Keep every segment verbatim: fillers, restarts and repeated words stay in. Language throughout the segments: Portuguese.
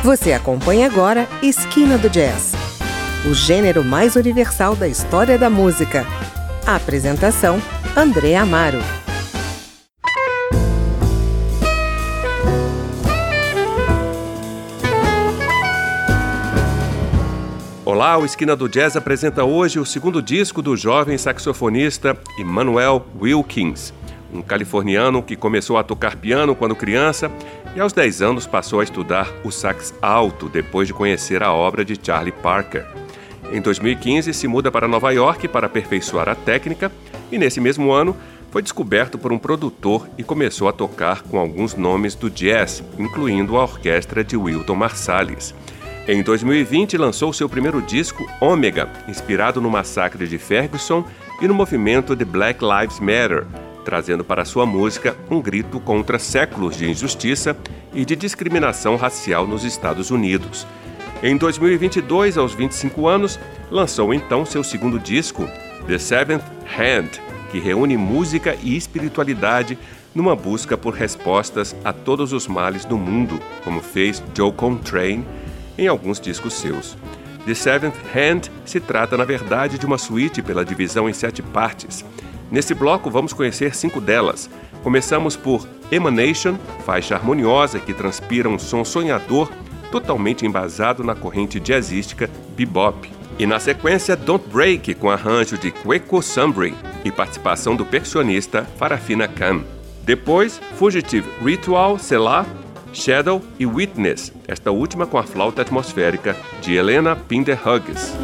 Você acompanha agora Esquina do Jazz, o gênero mais universal da história da música. A apresentação, André Amaro. Olá, o Esquina do Jazz apresenta hoje o segundo disco do jovem saxofonista Immanuel Wilkins, um californiano que começou a tocar piano quando criança e aos dez anos passou a estudar o sax alto depois de conhecer a obra de Charlie Parker. Em dois mil e quinze, se muda para Nova York para aperfeiçoar a técnica e nesse mesmo ano foi descoberto por um produtor e começou a tocar com alguns nomes do jazz, incluindo a orquestra de Wynton Marsalis. Em dois mil e vinte, lançou seu primeiro disco, Omega, inspirado no massacre de Ferguson e no movimento de Black Lives Matter, trazendo para sua música um grito contra séculos de injustiça e de discriminação racial nos Estados Unidos. Em dois mil e vinte e dois, aos vinte e cinco anos, lançou então seu segundo disco, The Seventh Hand, que reúne música e espiritualidade numa busca por respostas a todos os males do mundo, como fez Joe Coltrane em alguns discos seus. The Seventh Hand se trata, na verdade, de uma suíte pela divisão em sete partes. Nesse bloco, vamos conhecer cinco delas. Começamos por Emanation, faixa harmoniosa que transpira um som sonhador, totalmente embasado na corrente jazzística bebop. E na sequência, Don't Break, com arranjo de Kweku Sambry e participação do percussionista Farafina Khan. Depois, Fugitive Ritual, Selah, Shadow e Witness, esta última com a flauta atmosférica de Helena Pinder-Hughes.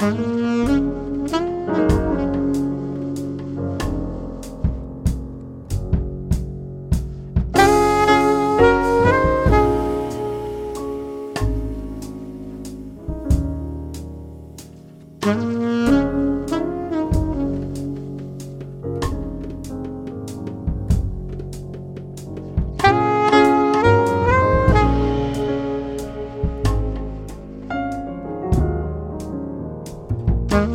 Thank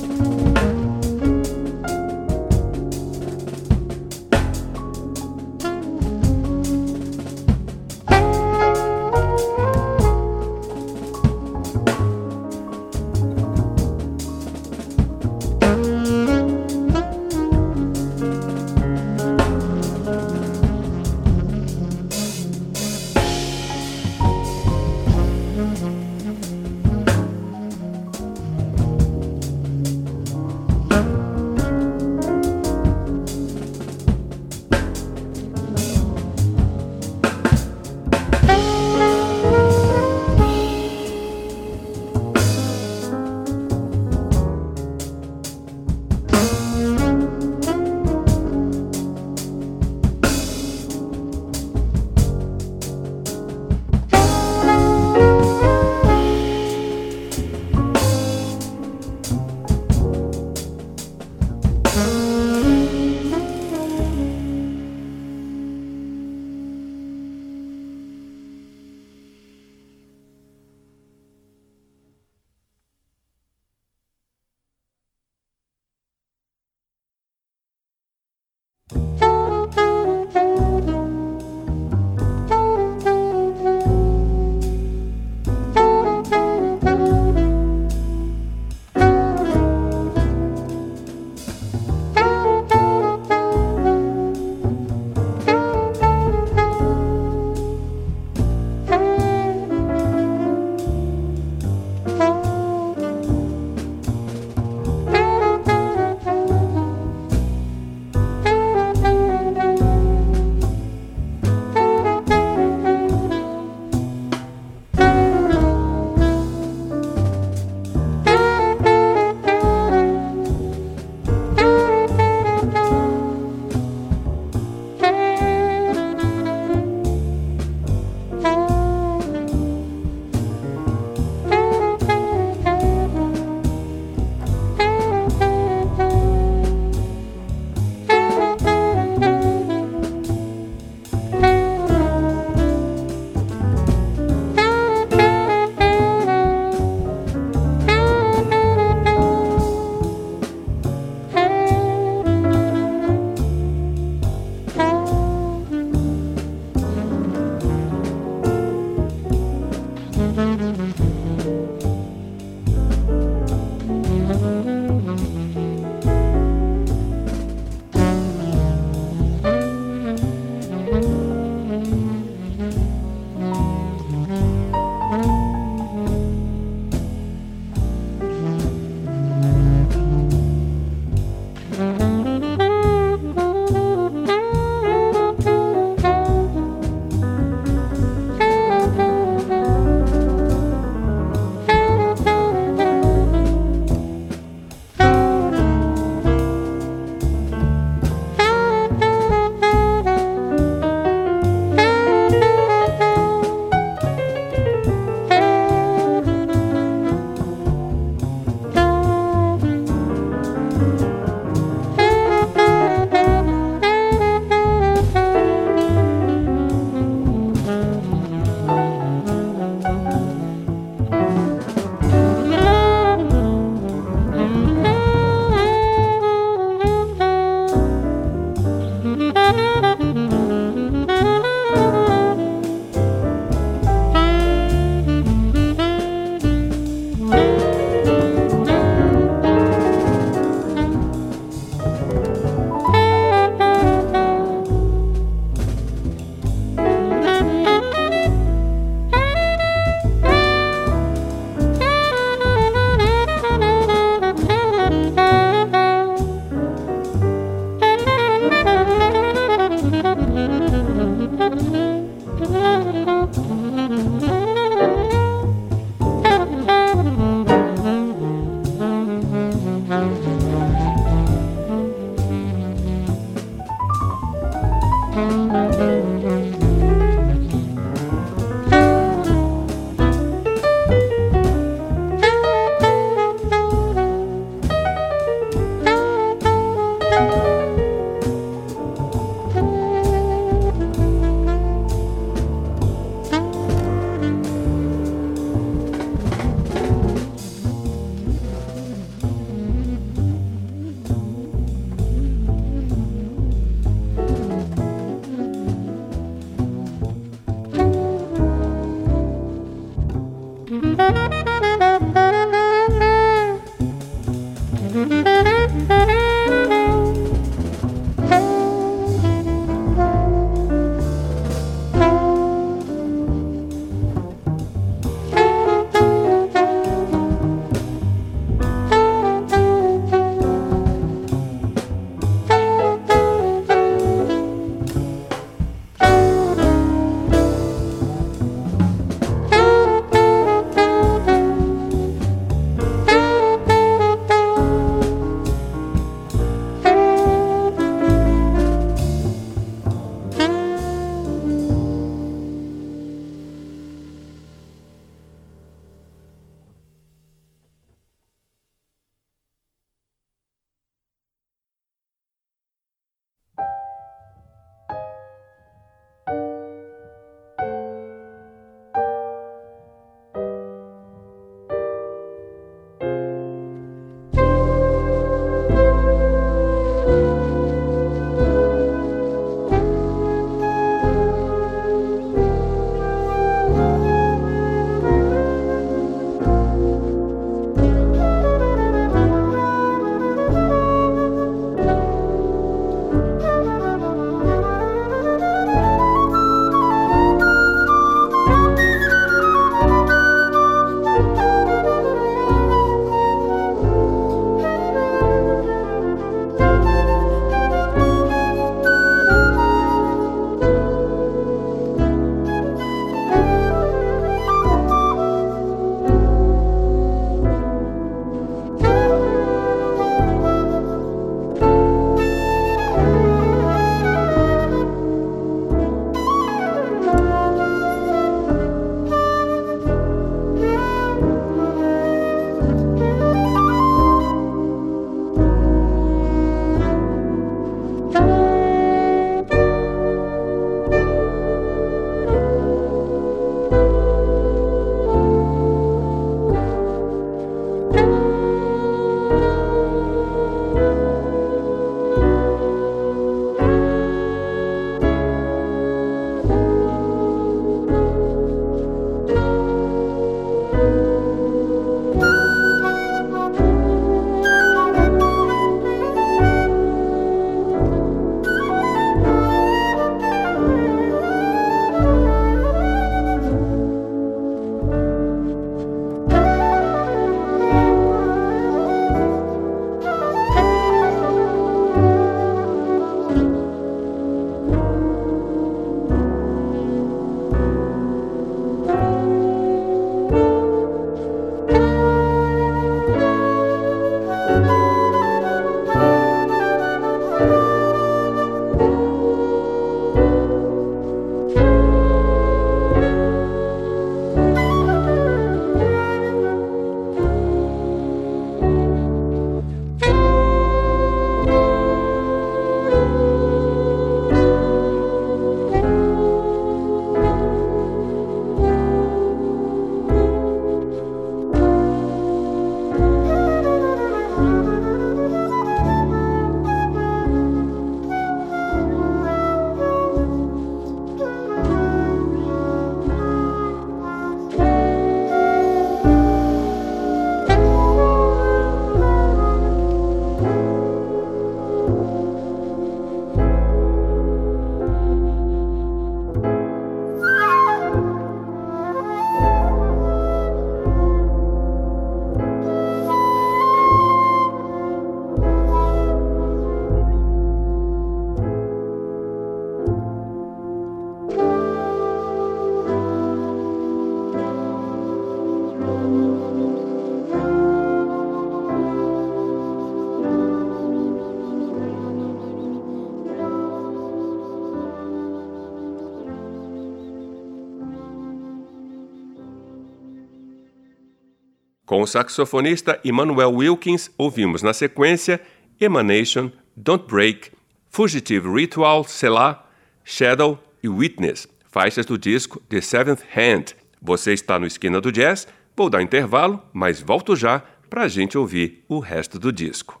Com o saxofonista Immanuel Wilkins, ouvimos na sequência Emanation, Don't Break, Fugitive Ritual, Selah, Shadow e Witness, faixas do disco The Seventh Hand. Você está no Esquina do Jazz, vou dar intervalo, mas volto já para a gente ouvir o resto do disco.